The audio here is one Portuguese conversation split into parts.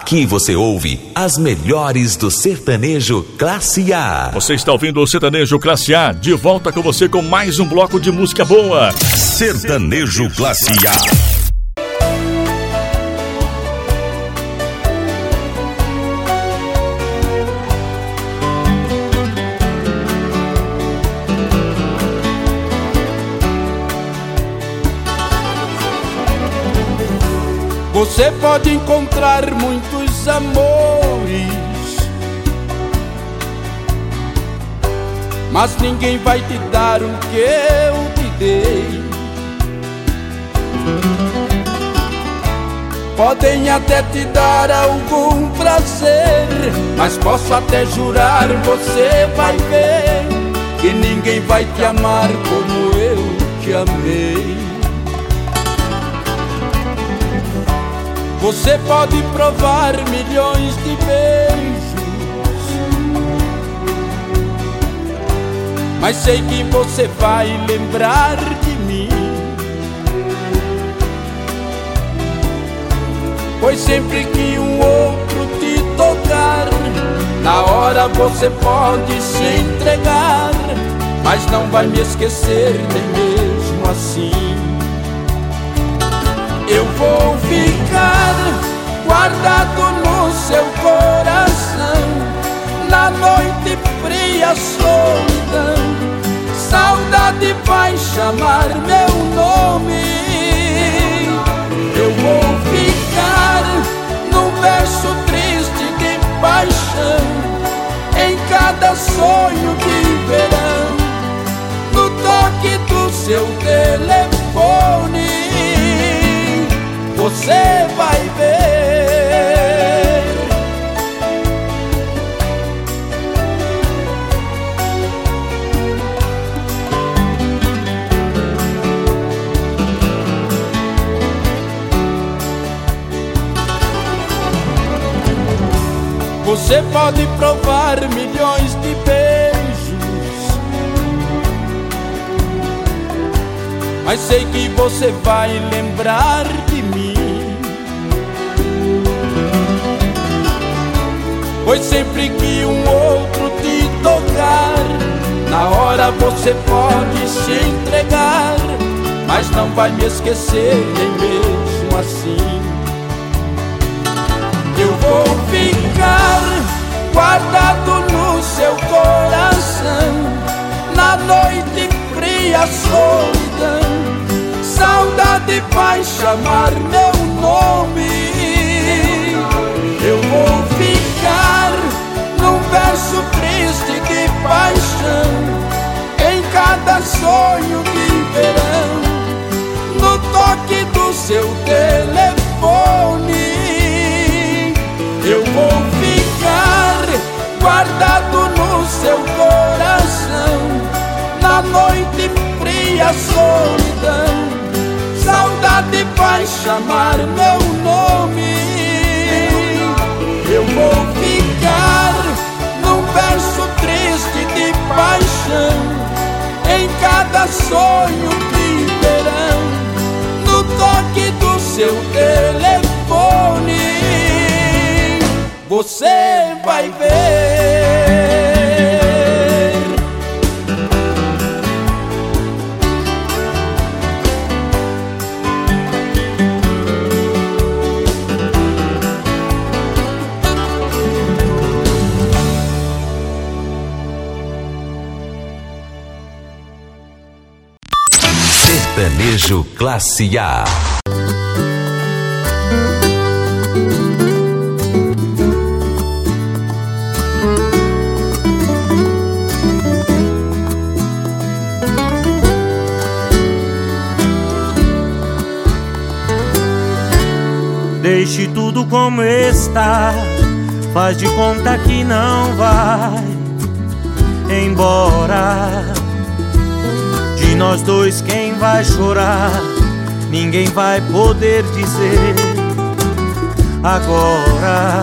Aqui você ouve as melhores do sertanejo Classe A. Você está ouvindo o Sertanejo Classe A, de volta com você com mais um bloco de música boa. Sertanejo Classe A. Você pode encontrar muitos amores, mas ninguém vai te dar o que eu te dei. Podem até te dar algum prazer, mas posso até jurar, você vai ver que ninguém vai te amar como eu te amei. Você pode provar milhões de beijos, mas sei que você vai lembrar de mim, pois sempre que um outro te tocar, na hora você pode se entregar, mas não vai me esquecer nem mesmo assim. Eu vou ficar guardado no seu coração, na noite fria, solidão. Saudade vai chamar meu nome. Eu vou ficar num verso triste de paixão, em cada sonho de verão, no toque do seu telefone. Você vai ver. Você pode provar milhões de beijos, mas sei que você vai lembrar de mim, pois sempre que um outro te tocar, na hora você pode se entregar, mas não vai me esquecer nem mesmo assim. Eu vou ficar guardado no seu coração, na noite fria, solidão. Saudade vai chamar meu nome. Eu vou ficar num verso triste de paixão, em cada sonho de verão, no toque do seu telefone. Eu vou ficar guardado no seu coração, na noite fria, solidão. Saudade vai chamar meu nome. Eu vou ficar num verso triste de paixão, em cada sonho de verão, no toque do seu telefone. Você vai ver. Sertanejo Classe A. Deixe tudo como está, faz de conta que não vai embora. De nós dois quem vai chorar, ninguém vai poder dizer agora.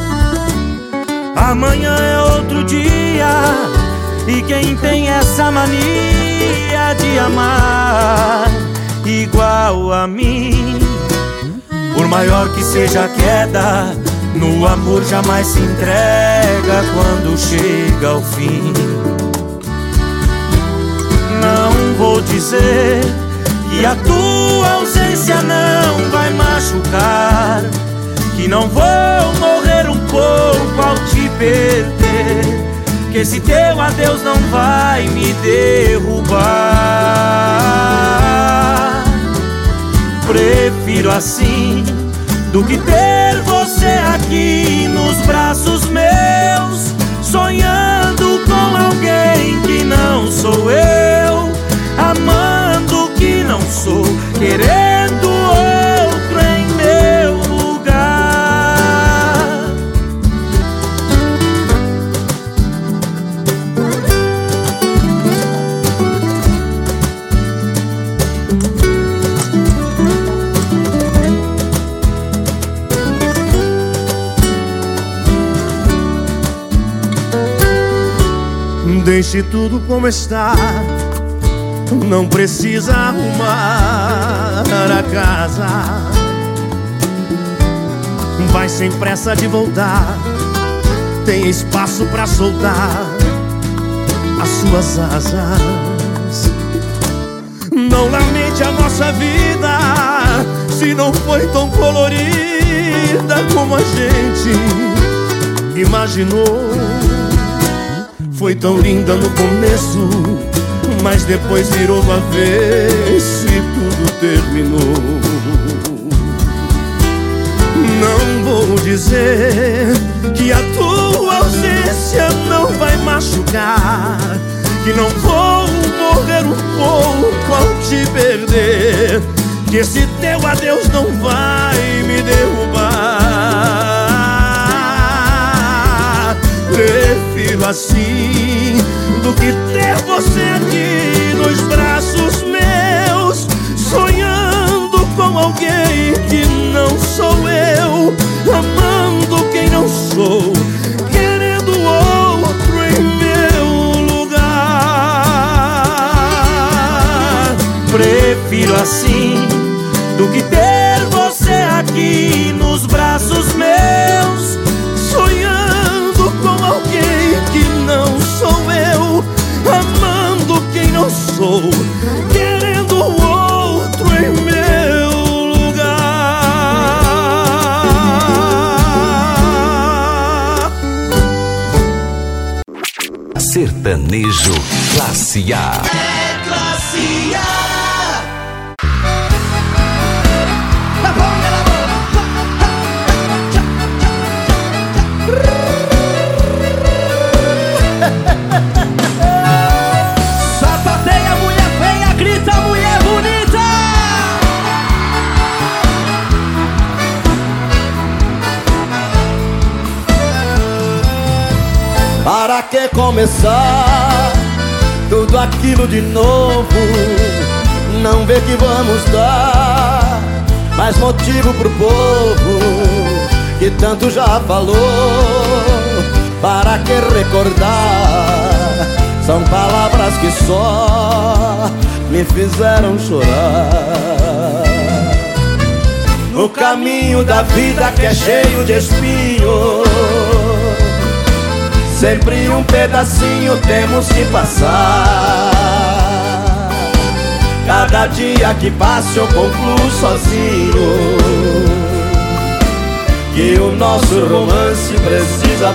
Amanhã é outro dia, e quem tem essa mania de amar igual a mim, por maior que seja a queda, No amor jamais se entrega quando chega ao fim. Não vou dizer que a tua ausência não vai machucar, que não vou morrer um pouco ao te perder, que esse teu adeus não vai me derrubar. Prefiro assim do que ter você aqui nos braços meus, sonhando com alguém que não sou eu, amando que não sou, querendo outro em meu lugar. Deixe tudo como está, não precisa arrumar a casa. Vai sem pressa de voltar, tem espaço pra soltar as suas asas. Não lamente a nossa vida, se não foi tão colorida como a gente imaginou. Foi tão linda no começo, mas depois virou do avesso e tudo terminou. Não vou dizer que a tua ausência não vai machucar, que não vou morrer um pouco ao te perder, que esse teu adeus não vai me derrubar. Prefiro assim do que ter você aqui nos braços meus, sonhando com alguém que não sou eu, amando quem não sou, querendo outro em meu lugar. Prefiro assim do que ter você aqui nos braços meus, sonhando com alguém que não sou eu, amando quem não sou, querendo outro em meu lugar. Sertanejo Classe A. É Classe A. Sapateia, mulher feia, grita, mulher bonita. Para que começar tudo aquilo de novo? Não vê que vamos dar mais motivo pro povo que tanto já falou. Para que recordar? São palavras que só me fizeram chorar. No caminho da vida que é cheio de espinhos, sempre um pedacinho temos que passar. Cada dia que passa eu concluo sozinho que o nosso romance precisa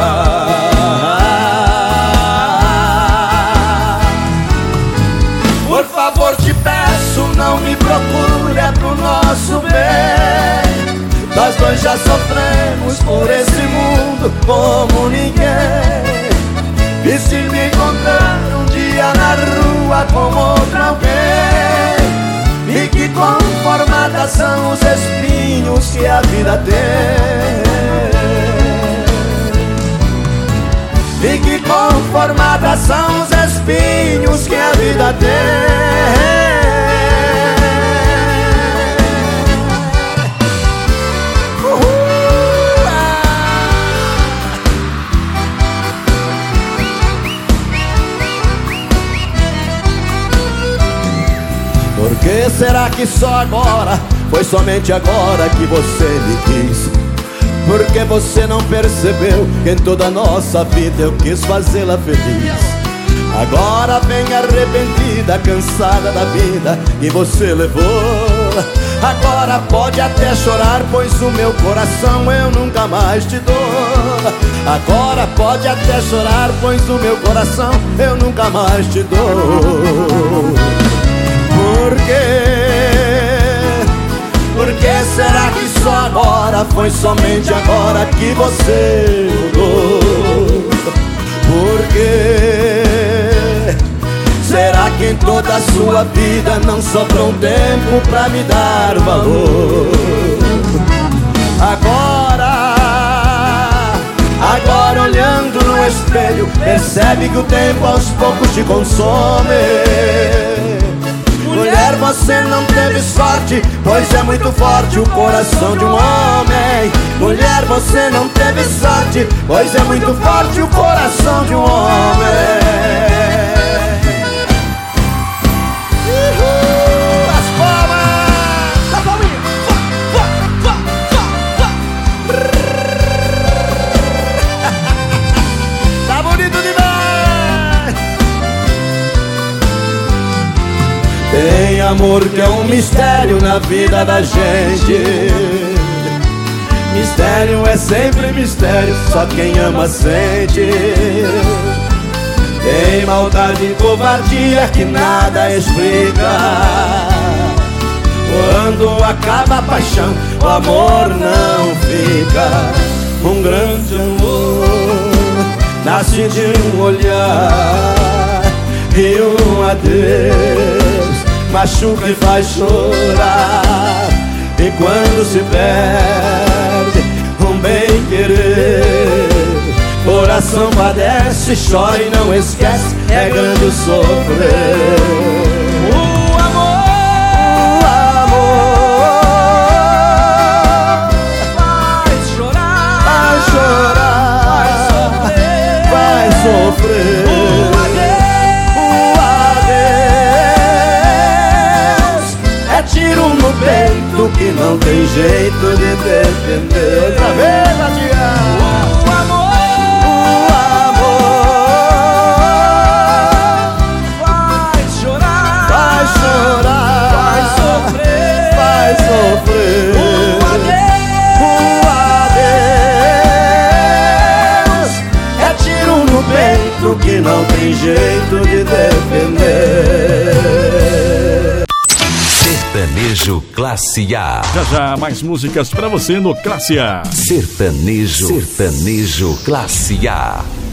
parar. Por favor te peço, não me procure, é pro nosso bem. Nós dois já sofremos por esse mundo como ninguém. E se me encontrar um dia na rua com outro alguém, fique conformada, são os espinhos que a vida tem. Fique conformada, são os espinhos que a vida tem. Por que será que só agora, foi somente agora que você me quis? Porque você não percebeu que em toda a nossa vida eu quis fazê-la feliz. Agora vem arrependida, cansada da vida que você levou. Agora pode até chorar, pois o meu coração eu nunca mais te dou. Agora pode até chorar, pois o meu coração eu nunca mais te dou. Por quê? Por que será que só agora, foi somente agora que você mudou? Por quê? Será que em toda a sua vida não sobrou tempo pra me dar valor? Agora olhando no espelho, percebe que o tempo aos poucos te consome. Mulher, você não teve sorte, pois é muito forte o coração de um homem. Mulher, você não teve sorte, pois é muito forte o coração de um homem. Tem amor que é um mistério na vida da gente. Mistério é sempre mistério, só quem ama sente. Tem maldade e covardia que nada explica. Quando acaba a paixão, o amor não fica. Um grande amor nasce de um olhar e um adeus machuca e faz chorar. E quando se perde um bem-querer, coração padece, chora e não esquece, é grande o sofrer. O amor vai chorar, vai sofrer. Tiro no peito que não tem jeito de defender. Outra vez, Adião. O amor vai chorar, vai sofrer, vai sofrer. O adeus é tiro no peito que não tem jeito de defender. Sertanejo Classe A. Já já, mais músicas pra você no Classe A. Sertanejo Classe A.